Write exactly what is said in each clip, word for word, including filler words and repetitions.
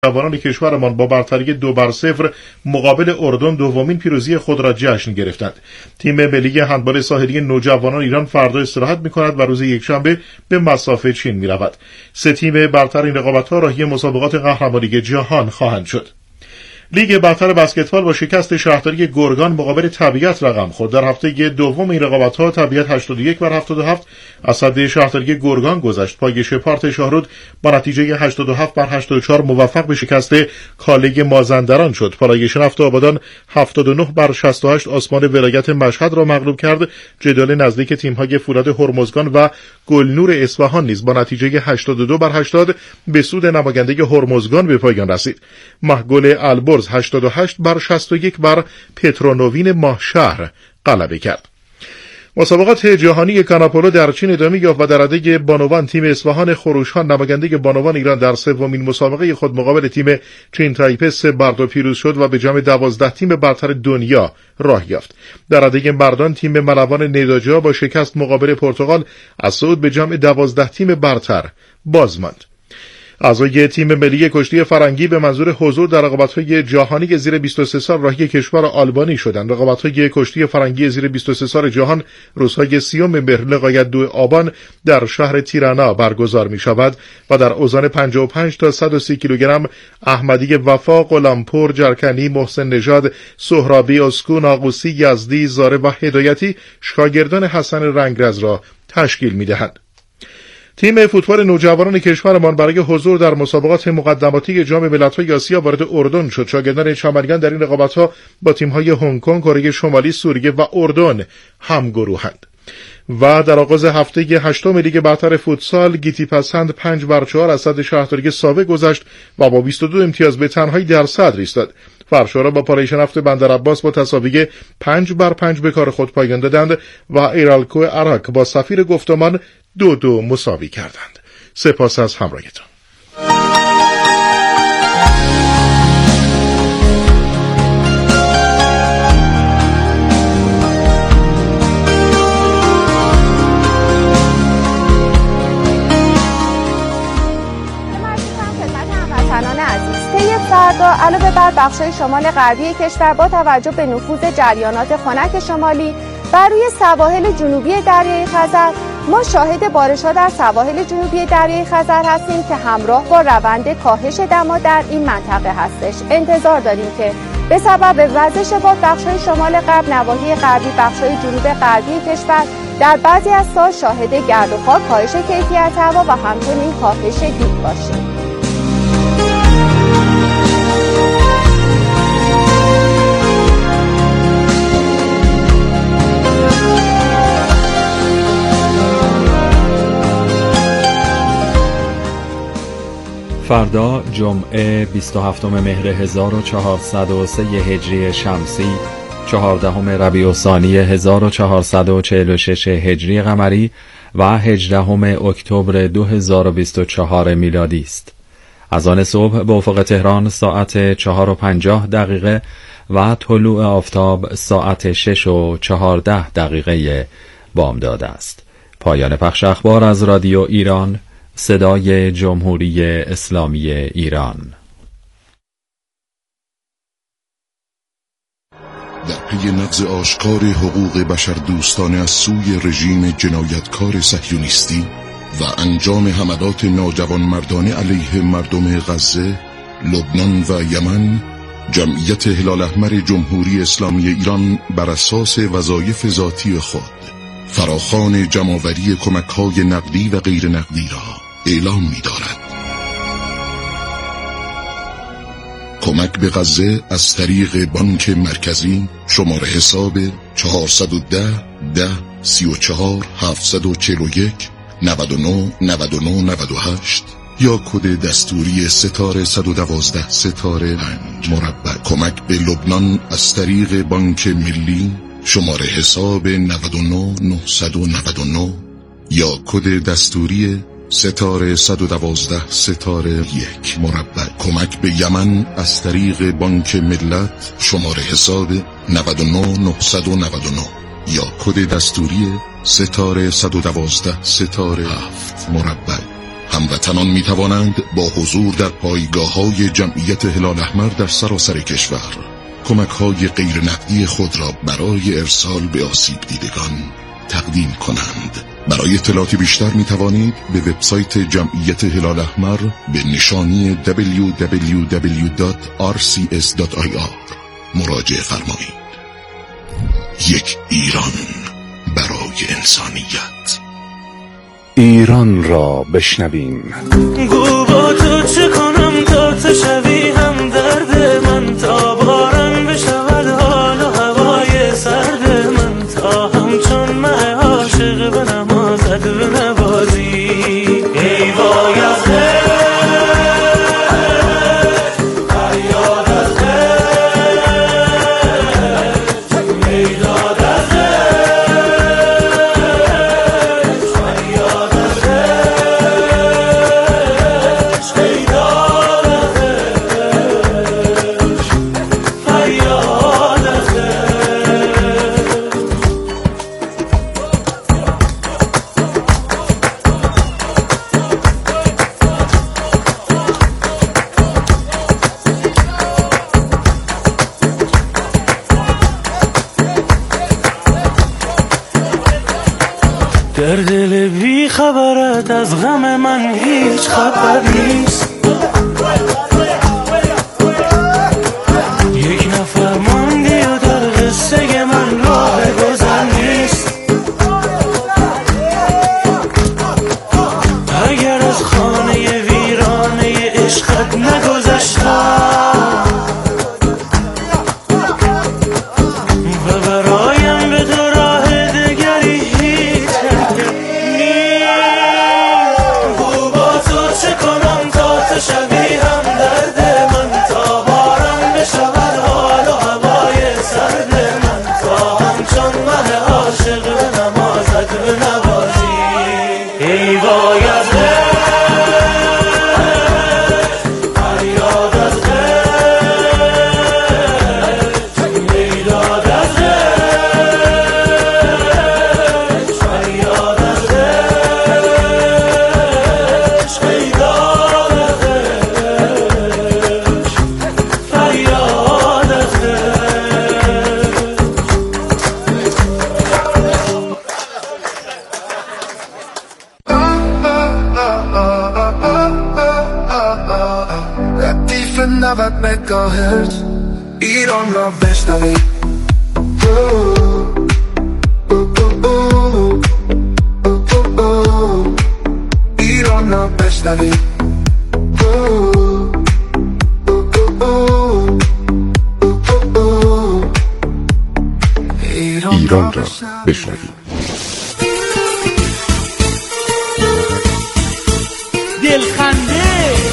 جوانان کشورمان با برتری دو بر صفر مقابل اردن دومین پیروزی خود را جشن گرفتند. تیم ملی هندبال ساحلی نوجوانان ایران فردا استراحت می‌کند و روز یکشنبه به مصاف چین می‌رود. سه تیم برتر این رقابت‌ها راهی مسابقات قهرمانی جهان خواهند شد. لیگ برتر بسکتبال با شکست شهرداری گرگان مقابل طبیعت رقم خورد. در هفته دوم این رقابت‌ها طبیعت هشتاد و یک بر هفتاد و هفت از صد شهرداری گرگان گذشت. پایه شپارت شاهرود با نتیجه هشتاد و هفت بر هشتاد و چهار موفق به شکست کالج مازندران شد. پالایش نفت آبادان هفتاد و نه بر شصت و هشت آسمان ولایت مشهد را مغلوب کرد. جدال نزدیک تیم‌های فولاد هرمزگان و گلنور اصفهان نیز با نتیجه هشتاد و دو بر هشتاد به سود نماینده هرمزگان به پایان رسید. محگل البرز هشتاد و هشت بر شصت و یک بر پترونوین ماهشهر غلبه کرد. مسابقات جهانی کاناپولو در چین ادامه یافت و در رده بانوان تیم اصفهان خروشان نماینده بانوان ایران در سومین مسابقه خود مقابل تیم چین تایپه سه بر دو پیروز شد و به جمع دوازده تیم برتر دنیا راه یافت. در رده مردان تیم ملوان نیداجا با شکست مقابل پرتغال از صعود به جمع دوازده تیم برتر باز ماند. اعضای تیم ملی کشتی فرنگی به منظور حضور در رقابت‌های جهانی زیر بیست و سه سال راهی کشور آلبانی شدند. رقابت‌های کشتی فرنگی زیر بیست و سه سال جهان روزهای سیوم مهر لغایت دو آبان در شهر تیرانا برگزار می‌شود و در اوزان پنجاه و پنج تا صد و سی کیلوگرم احمدی وفا، غلامپور، جرکنی، محسن نژاد، سهرابی، اسکو، ناقوسی، یزدی، زاره و هدایتی شاگردان حسن رنگرز را تشکیل می‌دهند. تیم فوتبال نوجوانان کشورمان برای حضور در مسابقات مقدماتی جام ملت‌های آسیا وارد اردن شد. شاگردان چمریان در این رقابت‌ها با تیم‌های هنگ کنگ، کره شمالی، سوریه و اردن همگروهند. و در آغاز هفته هشتم لیگ برتر فوتسال گیتی پسند پنج بر چهار از صد شهرداری ساوه گذشت و با بیست و دو امتیاز به تنهایی در صدر ایستاد. فرشارا با پالایش نفت بندرعباس با تساوی پنج بر پنج به کار خود پایان دادند و ایرالکو عراق با سفیر گفتمان دو دو مساوی کردند. سپاس از همراهیتان. فردا علاوه بر بخش‌های شمال غربی کشور با توجه به نفوذ جریانات خنک شمالی بر روی سواحل جنوبی دریای خزر ما شاهد بارش‌ها در سواحل جنوبی دریای خزر هستیم که همراه با روند کاهش دما در این منطقه هستش. انتظار داریم که به سبب وزش باد بخش‌های شمال غرب، نواحی غربی، بخش‌های جنوب غربی کشور در بعضی از سال شاهد گرد و خاک، کاهش کیفیت هوا و همچنین کاهش دید باشیم. فردا جمعه بیست و هفتم مهر هزار و چهارصد و سه هجری شمسی، چهاردهم ربیع الثانی هزار و چهارصد و چهل و شش هجری قمری و هجدهم اکتبر دو هزار و بیست و چهار میلادی است. از آن صبح به افق تهران ساعت چهار و پنجاه دقیقه و طلوع آفتاب ساعت شش و چهارده دقیقه بامداد است. پایان پخش اخبار از رادیو ایران، صدای جمهوری اسلامی ایران. در پی نقض آشکار حقوق بشر دوستانه از سوی رژیم جنایتکار صهیونیستی و انجام حملات ناجوانمردانه علیه مردم غزه، لبنان و یمن، جمعیت هلال احمر جمهوری اسلامی ایران بر اساس وظایف ذاتی خود فراخوان جمع‌آوری کمک‌های نقدی و غیر نقدی را اعلام می‌دارد. کمک به غزه از طریق بانک مرکزی شماره حساب چهارصد و ده ده سی و چهار هفتصد و چهل و یک نود و نه نود و نه نود و هشت یا کد دستوری ستاره صد و دوازده ستاره پنج مربع. کمک به لبنان از طریق بانک ملی شماره حساب نود و نه نهصد و نود و نه یا کد دستوری ستاره صد و دوازده ستاره یک مربع. کمک به یمن از طریق بانک ملت شماره حساب نود و نه نهصد و نود و نه یا کد دستوری ستاره صد و دوازده ستاره هفت مربع. هموطنان می توانند با حضور در پایگاه‌های جمعیت هلال احمر در سراسر کشور کمک‌های غیر نقدی خود را برای ارسال به آسیب دیدگان تقدیم کنند. برای اطلاعات بیشتر می توانید به وبسایت جمعیت هلال احمر به نشانی دبلیو دبلیو دبلیو دات آر سی اس دات آی آر مراجعه فرمایید. یک ایران برای انسانیت. ایران را بشنویم. گو با تو چه کنم تا تو شوی هم درد من، تا باران بشود حال و هوای سرد من، تا همچون مه عاشق به نمازد به نوازی. ای وای از در دل بی خبرت از غم من هیچ خبر نیست. یک نفر ماندی و در قصه من راه گذر نیست. اگر از خانه ویرانه عشقت نگذشتم و برایم به تو راه دگری هیچ شبیه هم درد من، تا باران بشود حال و هوای سرد من، تا همچون مه عاشق به نمازت به نوازی. ای وای از فریاد از میداد از فریاد از نود مگاهرتز ایران را بشنوید. ایران را بشنوید. ایران را بشنوید. دلخنده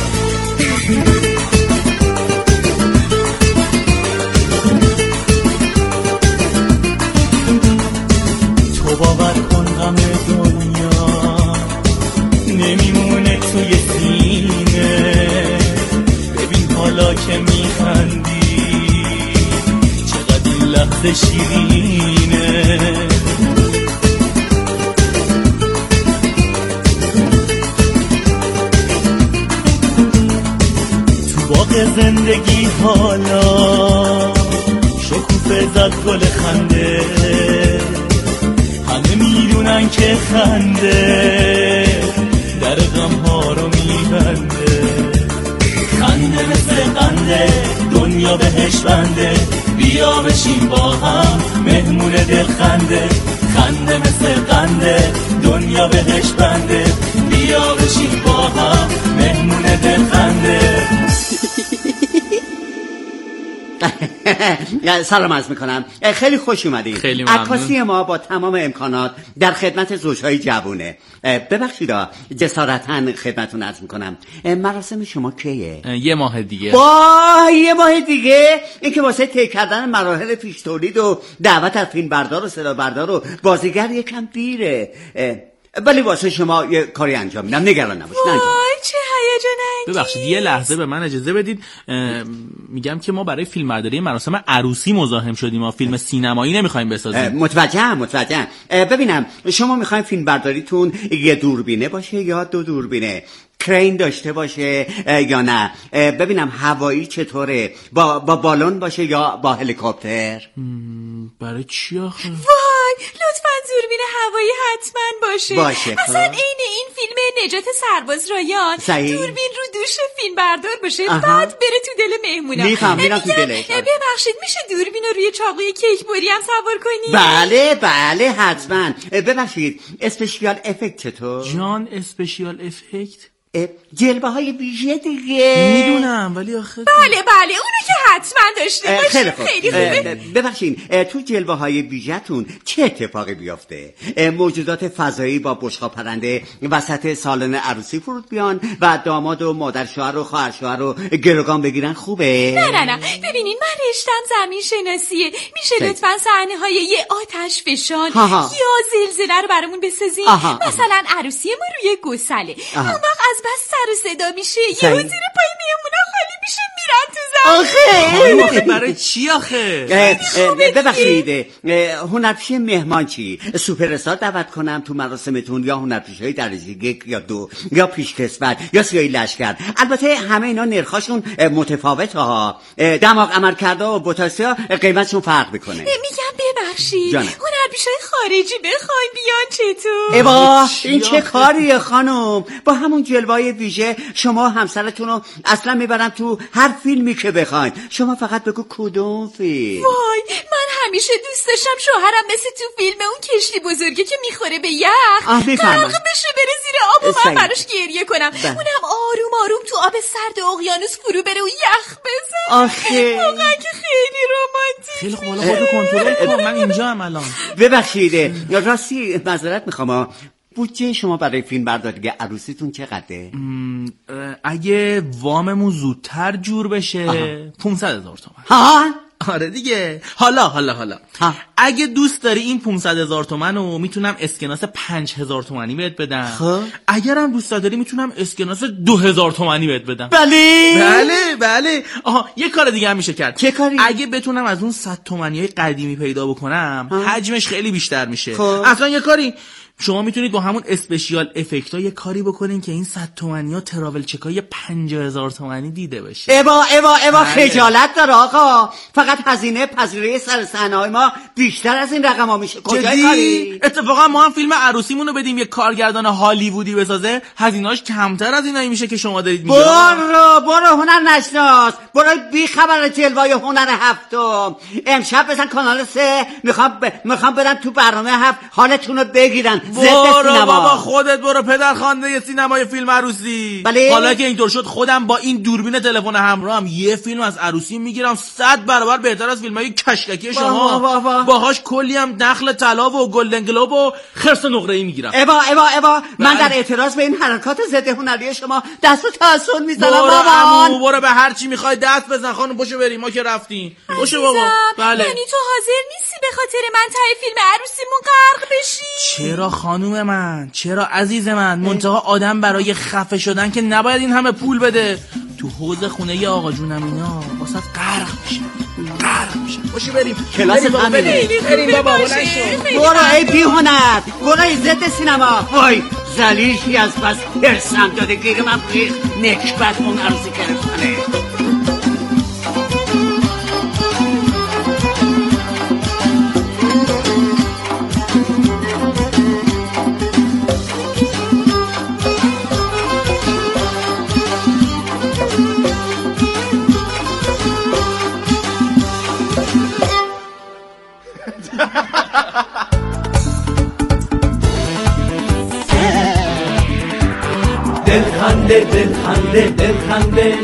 باور کن غم دنیا نمیمونه توی سینه. ببین حالا که میخندی چقدر این لحظه شیرینه. تو باغ زندگی حالا شکوفه زد گل خنده. همه میدونن که خنده در غم ها رو میبنده. خنده مثل قنده دنیا بهش بنده. بیا بشین با هم مهمون دل خنده. خنده مثل قنده دنیا بهش بنده. بیا بشین با هم مهمون دل خنده. سلام عرض میکنم، خیلی خوش اومدید. خیلی ممنون. عکاسی ما با تمام امکانات در خدمت زوجهای جوونه. ببخشید جسارتاً خدمتتون عرض میکنم، مراسم شما کیه؟ یه ماه دیگه. واه یه ماه دیگه؟ این که واسه طی کردن مراحل پیش تولید و دعوت از فیلم بردار و صدا بردار و بازیگر یکم دیره، ولی واسه شما یه کاری انجام میدم، نگران نباش. وای چه هیجان انگیز. ببخشید یه لحظه به من اجازه بدید. میگم که ما برای فیلمبرداری مراسم عروسی مزاحم شدیم، ما فیلم سینمایی نمیخوایم بسازیم. متوجهم متوجهم. ببینم شما میخواین فیلم برداریتون یه دوربینه باشه یا دو دوربینه؟ کرین داشته باشه یا نه؟ ببینم هوایی چطوره، با با بالون باشه یا با هلیکوپتر؟ برای چی آخه؟ وای لطفاً دوربین هوایی حتما باشه. باشه اصلا عین این فیلم نجات سرباز رایان صحیح. دوربین رو دوش فیلم بردار باشه آها. بعد بره تو دل مهمونا. میفهم میرم تو دلش. ببخشید میشه دوربین رو روی چاقوی کیک بری هم سوار کنی؟ بله بله حتما. ببخشید اسپشیال افکت چطور؟ جان اسپشیال افکت؟ جلوه های ویژه دیگه. میدونم ولی آخه بله بله اونو که حتما داشته باشید. خیلی خوب. خیلی خوبه. ببخشید تو جلوه های ویژه‌تون چه اتفاقی بیفته؟ موجودات فضایی با بشقاب پرنده وسط سالن عروسی فرود بیان و داماد و مادر شوهر و خواهر شوهر رو گروگان بگیرن؟ خوبه؟ نه نه نه ببینین من رشتم زمین شناسیه. میشه لطفا صحنه های یه آتش فشان یا زلزله رو برامون بسازین؟ مثلا عروسی ما روی گسله، اون وقت از بس سر و صدا میشه یه زیر پای میمونا خالی میشه میرن تو زمین. آخه برای چی آخه؟ ببخشید هنرپیشه مهمان چی؟ سوپر استار دعوت کنم تو مراسمتون یا هنرپیشه های درجه یک یا دو یا پیشکسوت یا سیاهی لشکر؟ البته همه اینا نرخاشون متفاوته ها. دماغ عمل کرده و بوتاسیا قیمتشون فرق میکنه. میگم ببخشید هنرپیشه خارجی بخواین بیان چطور؟ ایوا این چه کاریه خانم؟ با همون جلوه‌های ویژه شما همسرتون رو اصلا میبرن تو هر فیلمی که بخواین. شما فقط بگو کدوم فیلم. وای من همیشه دوست داشتم شوهرم مثل تو فیلم اون کشتی بزرگه که میخوره به یخ غرق بشه بره زیر آب و من براش گریه کنم. ده. اونم آروم آروم تو آب سرد اقیانوس فرو بره و یخ بزن. آخه واقعا که خیلی رمانتیک. خیلی خوب حالا خودتو کنترل کن من اینجا ام الان. ببخشید راستی معذرت میخوام بودجه شما برای فیلم برداری عروسیتون چقدره؟ اگه واممون زودتر جور بشه پونصد هزار تومان. ها؟ آره دیگه. حالا حالا حالا ها. اگه دوست داری این پونصد هزار تومن رو میتونم اسکناس پنج هزار تومنی بهت بدم. خب اگرم دوست داری میتونم اسکناس دو هزار تومنی بهت بدم. بله بله بله. آها یه کار دیگه هم میشه کرد. چه کاری؟ اگه بتونم از اون صد تومنی های قدیمی پیدا بکنم ها. حجمش خیلی بیشتر میشه. خب. اصلا یه کاری شما میتونید با همون اسپشیال افکت ها یه کاری بکنین که این صد تومنی ها تراول چکای پنجاه هزار تومنی دیده بشه. ایوا ایوا ایوا خجالت داره آقا. فقط هزینه پذیرایی سر صحنه های ما بیشتر از این رقم ها میشه. کجای کاری؟ اتفاقا ما هم فیلم عروسیمون رو بدیم یه کارگردان هالیوودی بسازه هزینه‌اش کمتر از اینایی میشه که شما دارید میگید. برو برو هنر نشناس، برو بی خبر جلوه‌ی هنر هفتم. امشب بزن کانال سه میخوام ب... میخوام بدن تو برنامه هفت حالتون رو بگیرن. برو بابا خودت برو پدر خوانده سینمای فیلم عروسی. بله؟ حالا که اینطور شد خودم با این دوربین تلفن همراهم یه فیلم از عروسی میگیرم صد برابر بهتر از فیلمای کشککی شما. باهاش کلی هم دخل طلا و گلدن گلوب و خرس نقره‌ای میگیرم. ایوا ایوا ایوا من در اعتراض به این حرکات ضد هنری شما دست و تحسن میزنم. برو عمو برو به هر چی میخوای دست بزن خانم. باشو بریم ما که رفتیم. باشو بابا. بله یعنی تو حاضر نیستی به خاطر من تای فیلم عروسیمون غرق بشی؟ چرا خانوم من؟ چرا عزیز من؟ منتها آدم برای خفه شدن که نباید این همه پول بده. تو حوض خونه ی آقا جونم اینا واسه غرق میشه غرق میشه. باشی بریم کلاس همینه. بریم بابا بلند شو. برو ای بی هنر برو ای ضد سینما. وای ذلیلی از بس هرسم داده گیر من بیخ نکبت اون عروسی گرفتنه. دل خنده دل خنده دل خنده.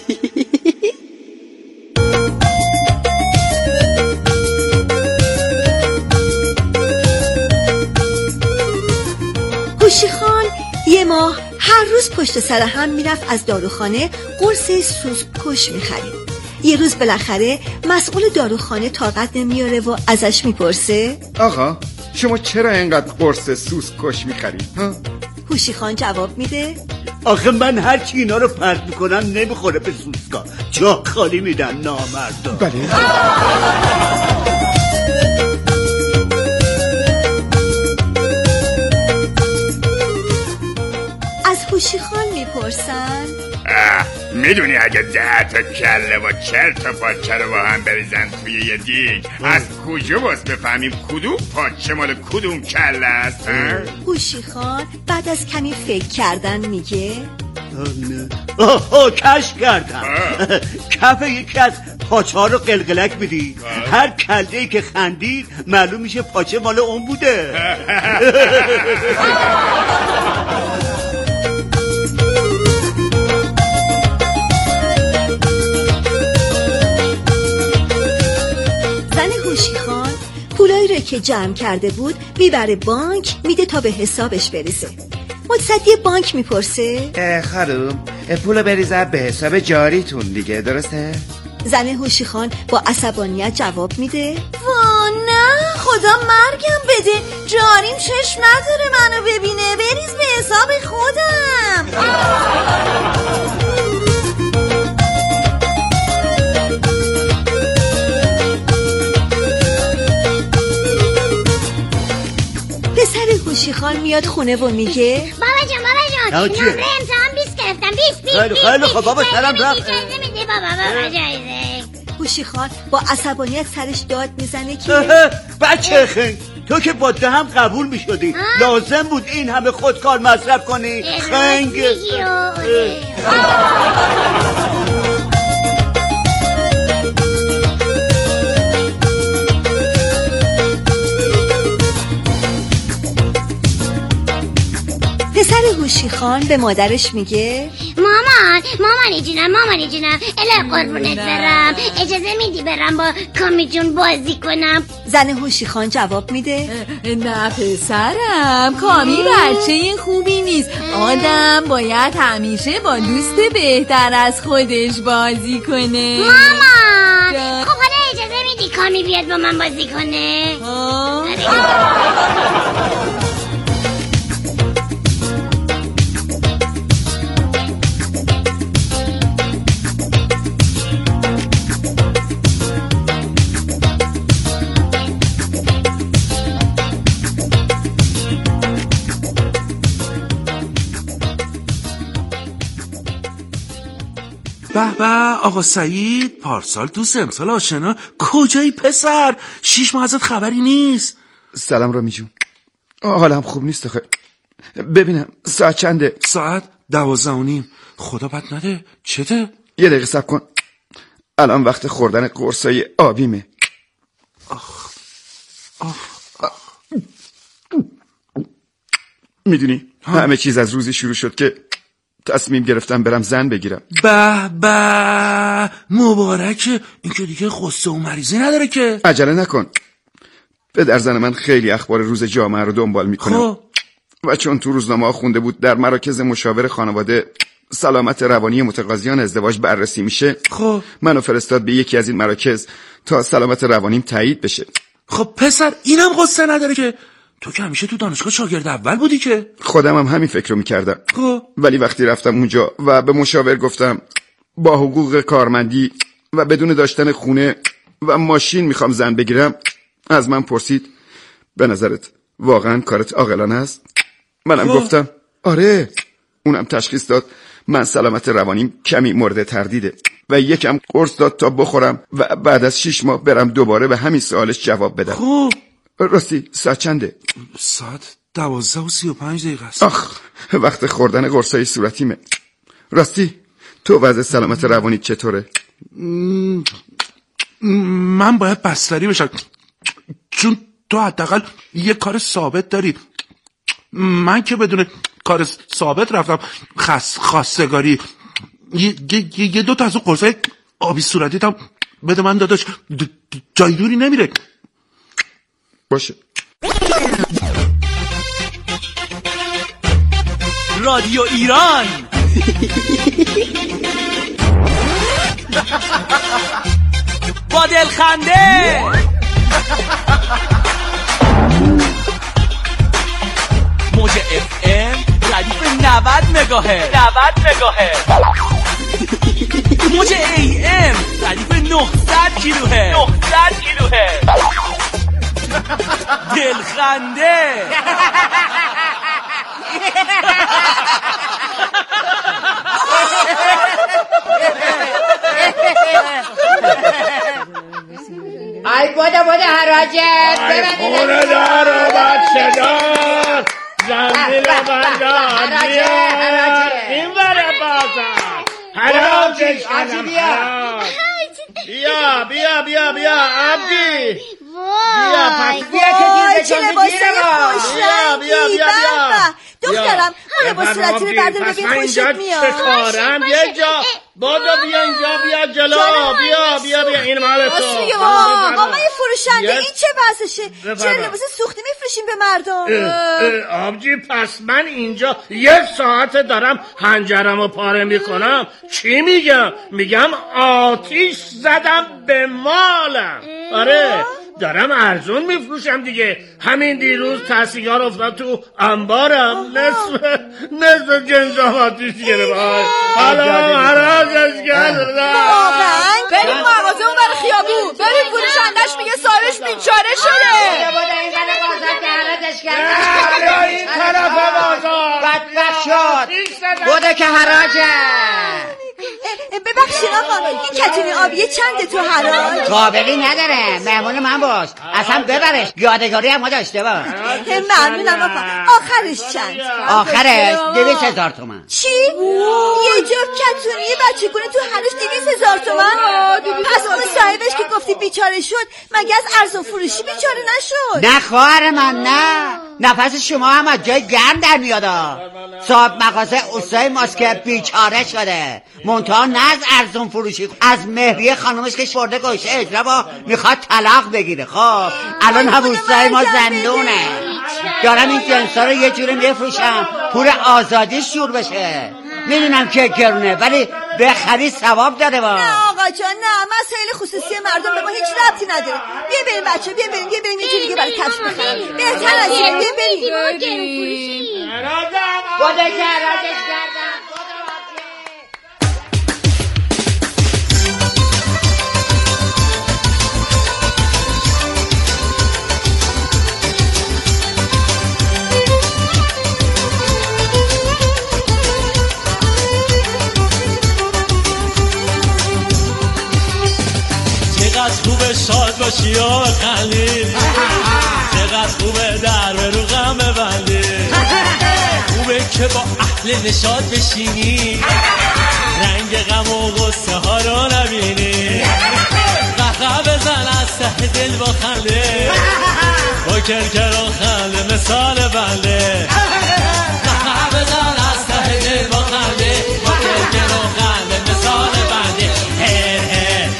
هوشی خان یه ماه هر روز پشت سر هم میرفت از داروخانه قرص سوسکش میخرید. یه روز بالاخره مسئول داروخانه طاقت نمیاره و ازش میپرسه آقا شما چرا اینقدر قرص سوسکش میخرید؟ هوشی خان جواب میده آخه من هر چی اینا رو پرت میکنم نمیخوره به سوسکا. جا خالی میدن نامردا. بله از هوشی خان میپرسن میدونی اگه ده تا کله و چل تا پاچه رو با هم بریزن توی یه دیگ از کجا باز بفهمیم کدوم پاچه مال کدوم کله است؟ هوشی خان بعد از کمی فکر کردن میگه آه آه کشف کردم. کف یکی از پاچه ها رو قلقلک میدی، هر کله‌ای که خندید معلوم میشه پاچه مال اون بوده. زن هوشی خان پولایی رو که جمع کرده بود میبره بانک، میده تا به حسابش برسه. متصدی بانک میپرسه خانم پولو بریزن به حساب جاریتون دیگه، درسته؟ زن هوشی خان با عصبانیت جواب میده وا نه، خدا مرگم بده، جاریم چشم نداره منو ببینه، بریز به حساب خودم. پسر هوشی خان میاد خونه و میگه بابا جان بابا جان نمره امتحان بیست گرفتم، بیست بیست خیلی خیلی خب بابا سرم رفت. نمیدی بابا بابا جایزه. هوشی خان با عصبانیت سرش داد میزنه که بچه خنگ، تو که با ده هم قبول میشدی، لازم بود این همه خودکار مصرف کنی خنگ. پسر هوشی خان به مادرش میگه مامان مامانی جونم مامانی جونم اله قربونت برم، اجازه میدی برم با کامی جون بازی کنم؟ زن هوشی خان جواب میده نه پسرم، کامی بچه خوبی نیست، آدم باید همیشه با دوست بهتر از خودش بازی کنه. مامان خب حالا اجازه میدی کامی بیاد با من بازی کنه؟ به به آقا سعید، پارسال تو سمسال آشنا، کجایی پسر؟ شیش ماه ازت خبری نیست. سلام رامی جون، حالم خوب نیست خیلی. ببینم ساعت چنده؟ ساعت دوازده و نیم. خدا بد نده. چته؟ یه دقیقه صبر کن، الان وقت خوردن قرصای آبیمه. آخ آخ میدونی همه چیز از روزی شروع شد که تصمیم گرفتم برم زن بگیرم. به به مبارکه، این که دیگه قصه و مریضی نداره که. عجله نکن، پدر زن من خیلی اخبار روز جامعه رو دنبال میکنه خب. و چون تو روزنامه خونده بود در مراکز مشاور خانواده سلامت روانی متقاضیان ازدواج بررسی میشه، خب منو فرستاد به یکی از این مراکز تا سلامت روانیم تایید بشه. خب پسر اینم قصه نداره که، تو که همیشه تو دانشگاه شاگرد اول بودی که. خودم هم همین فکر رو میکردم، خب ولی وقتی رفتم اونجا و به مشاور گفتم با حقوق کارمندی و بدون داشتن خونه و ماشین میخوام زن بگیرم، از من پرسید به نظرت واقعا کارت عاقلانه است؟ منم خب. گفتم آره. اونم تشخیص داد من سلامت روانیم کمی مورد تردیده و یکم قرص داد تا بخورم و بعد از شیش ماه برم دوباره به همین سوالش جواب بدم. خب راستی ساعت چنده؟ ساعت دوازده و سی و پنج دقیقه است. آخ وقت خوردن قرصای صورتیمه. راستی تو وضع سلامت روانی چطوره؟ من باید بستری بشم چون تو حداقل یه کار ثابت داری، من که بدون کار ثابت رفتم خاص خواستگاری. یه, یه, یه دو تا از اون قرصای آبی صورتیت هم بده من داداش، جای دوری نمیره. باشه. رادیو ایران با دلخنده موج اف ام ردیف نود مگاهرتز نود مگاهرتز موج ای ام ردیف نهصد کیلوهرتز نهصد کیلوهرتز دلخنده ای بوده بوده حراجت ای خونه دار و بچه دار زنبیل و بندار این بره بازار حراجش کنم بیا بیا بیا بیا عبدی وای وای چه لباسای خوشرنگی. بیا بیا بیا دخترم اون لباس صورتی رو بردار ببین خوشت میاد. چه کارم یه جا بادو بیا اینجا بیا جلو بیا بیا بیا این مال تو. آقای فروشنده این چه بحثشه؟ چرا لباس سوختی میفروشین به مردم؟ آبجی پس من اینجا یه ساعت دارم هنجرمو پاره میکنم چی میگم؟ میگم آتیش زدم به مالم. آره دارم ارزون میفروشم دیگه. همین دیروز تسیگار افتاد تو انبارم نصف نصف جنسام آتیش گرفت. حالا حراجش کردم. واقعا بریم مغازه اون برای خیابون بریم فروشندش میگه صاحبش بیچاره شده. بوده این برای بازار که حراجش کردم. این طرف بازار بدبخت شد بوده که حراجه. ببخشید آقا این کتونی آبیه چنده تو حراج؟ قابلی نداره مهمون من باش اصلا ببرش یادگاری هم ما داشته باش. ممنونم آقا آخرش چند؟ آخرش دویست هزار تومن. چی؟ یه جفت کتونی بچه گونه تو حراج دویست هزار تومن؟ پس اون صاحبش که گفتی بیچاره شد مگه از ارزون فروشی بیچاره نشد؟ نه خواهر من نه نفس شما هم از جای گرم در میادا. صاحب مغازه اوستای ماست که بیچاره شده منتها نه از ارزون فروشی از مهریه خانومش که شورده گوشه اجرا با میخواد طلاق بگیره. خب الان هم اوستای ما زندونه دارم این جنسا رو یه جوری میفروشم پول آزادی شور بشه. میدونم که گرونه ولی بخری ثواب داره با. نه آقا جان نه مسائل خصوصی مردم به ما هیچ ربطی نداره. بیا بریم بچه بیا بریم بیا بریم یه جوری دیگه برای کفش بخرم بهتر از این. بیا بریم بوده که حراجش کردم. چقدر خوبه شاد باشی و خندی چقدر خوبه در به رو غم ببندی خوبه که با اهل نشاط بشینی رنگ غم و غصه ها رو نبینی قهقه بزن از ته دل با خنده با کرکر و خنده مثال بنده قهقه بزن از ته دل با خنده با کرکر و خنده مثال بنده هر هر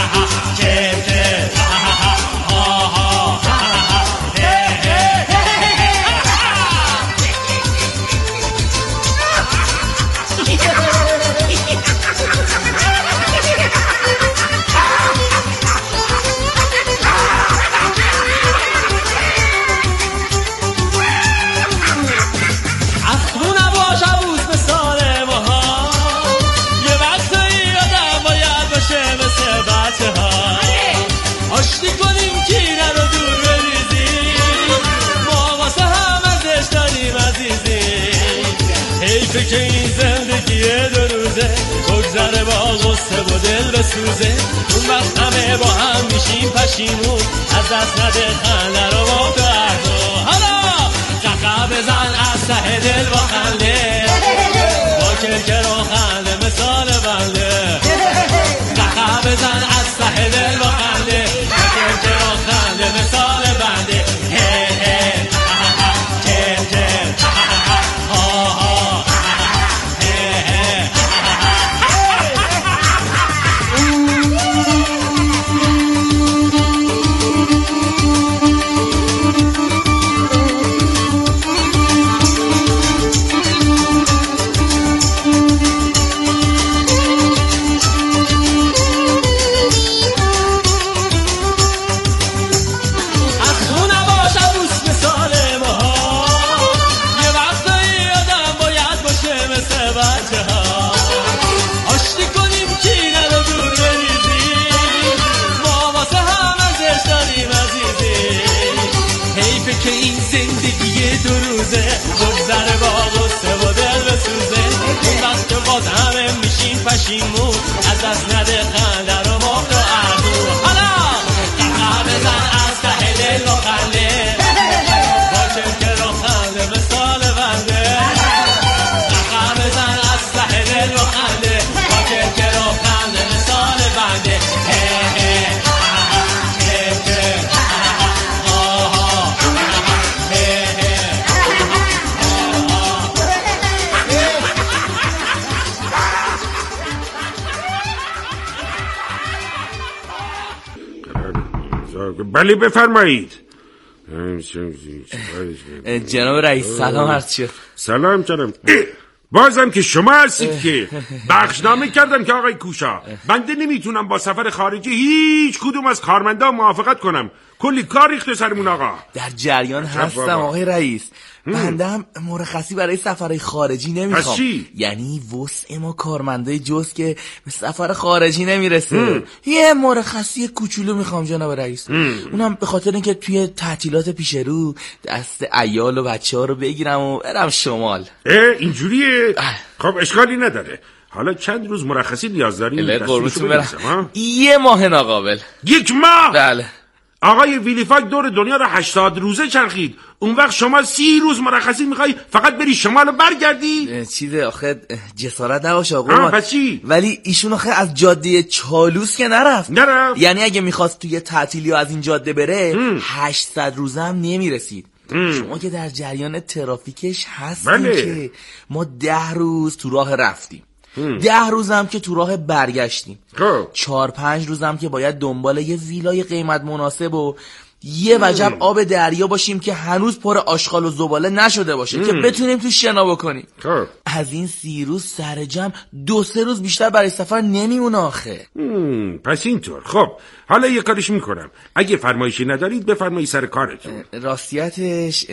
آشتی کنیم کینه رو دور بریزیم ما واسه هم ازش داریم عزیزیم حیفه که این زندگی دو روزه بگذره با غصه و دل بسوزه اون وقت همه با هم میشیم پشیمون از دست نده خنده رو با دردو حالا قهقه بزن از ته دل با خنده با کرکر و خنده مثال بنده قهقه بزن از ته دل با خنده مثال بنده هه هه هه هه ها ها هه هه آشتی کنیم کینه رو دور بریزیم ما واسه هم ازش داریم عزیزیم حیفه که این زندگی دو روزه بگذره با غصه و دل بسوزه اون وقت که باز همه میشیم پشیمون از دست نده خنده رو ما بله بفرمایید. جناب رئیس سلام عرض شد. سلام جناب. بازم که شما هستید که بخشنامه کردم که آقای کوشا بنده نمیتونم با سفر خارجی هیچ کدوم از کارمندا موافقت کنم. کلی کار ریخته سرمون آقا. در جریان هستم آقای رئیس. بنده هم مرخصی برای سفرهای خارجی نمیخوام. پس چی؟ یعنی وسع ما کارمندای جز که به سفر خارجی نمیرسه. هم. یه مرخصی کوچولو میخوام جناب رئیس. هم. اونم به خاطر اینکه توی تعطیلات پیش رو دست عیال و بچه ها رو بگیرم و برم شمال. اه اینجوریه؟ خب اشکالی نداره. حالا چند روز مرخصی نیاز داریم؟ قربونتون برم. یه ماه ناقابل. یک ماه؟ بله. آقای ویلیفاک دور دنیا رو هشتاد روزه چرخید. اون وقت شما سی روز مرخصی میخوای فقط بری شمال و برگردی؟ چیزه آخه جسارت نباشه آقا. پس چی؟ ولی ایشون آخه از جاده چالوس که نرفت. نرفت؟ یعنی اگه میخواست توی تعطیلی از این جاده بره هشتصد روزه هم نمیرسید. شما که در جریان ترافیکش هستین. بله. که ما ده روز تو راه رفتیم. ده روزم که تو راه برگشتیم. چهار پنج روزم که باید دنبال یه ویلای قیمت مناسب و یه وجب آب دریا باشیم که هنوز پر آشغال و زباله نشده باشه که بتونیم تو شنا بکنیم. از این سی روز سر جمع دو سه روز بیشتر برای سفر نمیمونه آخه. پس اینطور. خب حالا یه کارش میکنم. اگه فرمایشی ندارید بفرمایید سر کارتون. راستیتش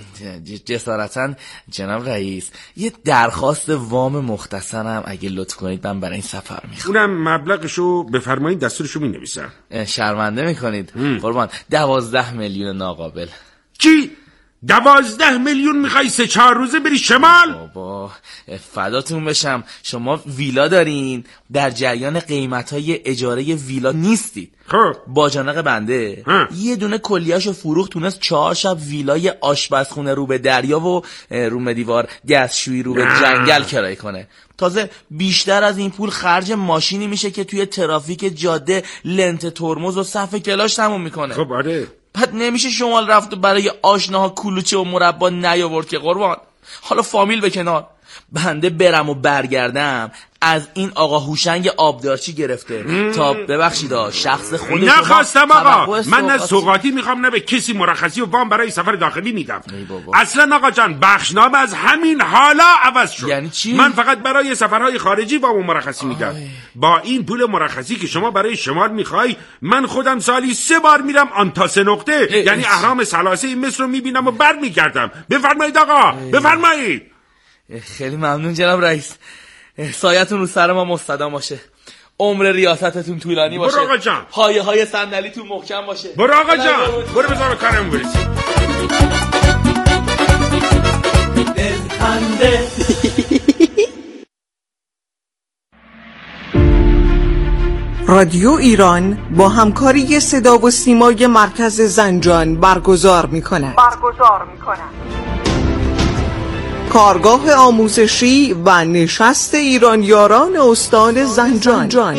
جسارتا جناب رئیس یه درخواست وام مختصرم اگه لطف کنید من برای این سفر میخوام. اونم مبلغشو بفرمایید دستورشو مینویسم. شرمنده میکنید قربان. دوازده میلیون ناقابل. چی؟ دوازده میلیون میخوای سه چهار روزه بری شمال؟ بابا فداتون بشم. شما ویلا دارین، در جریان قیمتهای اجاره ویلا نیستید. خب باجانق بنده ها. یه دونه کلیه‌شو فروخت تونست چهار شب ویلای آشپزخونه رو به دریا و رو به دیوار دستشویی رو به جنگل کرایه کنه. تازه بیشتر از این پول خرج ماشینی میشه که توی ترافیک جاده لنت ترمز و صف کلاش تموم میکنه. خب آره. بعد نمیشه شمال رفت و برای آشناها کلوچه و مربا نیاورد که قربان. حالا فامیل به کنار، بنده برم و برگردم از این آقا هوشنگ آبدارچی گرفته مم. تا ببخشید شخص خودش نخواستم آقا. من نه سوغاتی میخوام نه به کسی مرخصی و وام برای سفر داخلی میدم. اصلا آقا جان بخشنامه از همین حالا عوض شد. یعنی چی؟ من فقط برای سفرهای خارجی وام و مرخصی میدم. با این پول مرخصی که شما برای شمال میخوای من خودم سالی سه بار میرم آن تا سه نقطه ای یعنی اهرام ثلاثه مصر رو میبینم و برمیگردم. بفرمایید آقا بفرمایید. خیلی ممنون جناب رئیس. سایتون رو سر ما مستدام باشه. عمر ریاستتون طولانی باشه. برو آقا جان. پایه های صندلیتون محکم باشه. برو آقا جان. برو بذار کارم برسیم. دلخنده رادیو ایران با همکاری صدا و سیمای مرکز زنجان برگزار می‌کند. برگزار می‌کند. کارگاه آموزشی و نشست ایرانیاران استان زنجان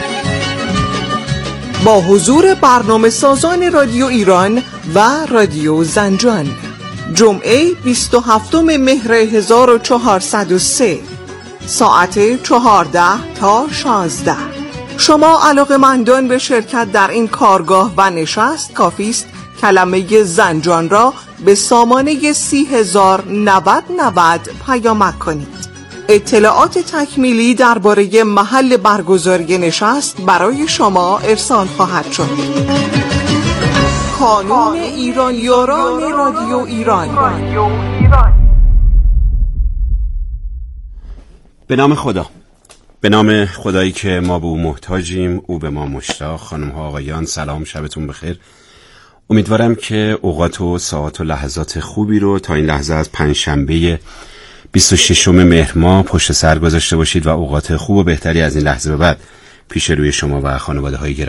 با حضور برنامه سازان رادیو ایران و رادیو زنجان جمعه بیست و هفتم مهر هزار و چهارصد و سه ساعت چهارده تا شانزده. شما علاقه‌مندان به شرکت در این کارگاه و نشست کافی است کلمه زنجان را به سامانه سی هزار نود نود پیامک کنید. اطلاعات تکمیلی درباره محل برگزاری نشست برای شما ارسال خواهد شد. کانون ایرانیاران رادیو ایران. به نام خدا، به نام خدایی که ما به او محتاجیم، او به ما مشتاق. خانم ها آقایان سلام، شبتون بخیر. امیدوارم که اوقات و ساعات و لحظات خوبی رو تا این لحظه از پنجشنبه بیست و ششم مهر ماه پشت سر گذاشته باشید و اوقات خوب و بهتری از این لحظه به بعد پیش روی شما و خانواده های گرامی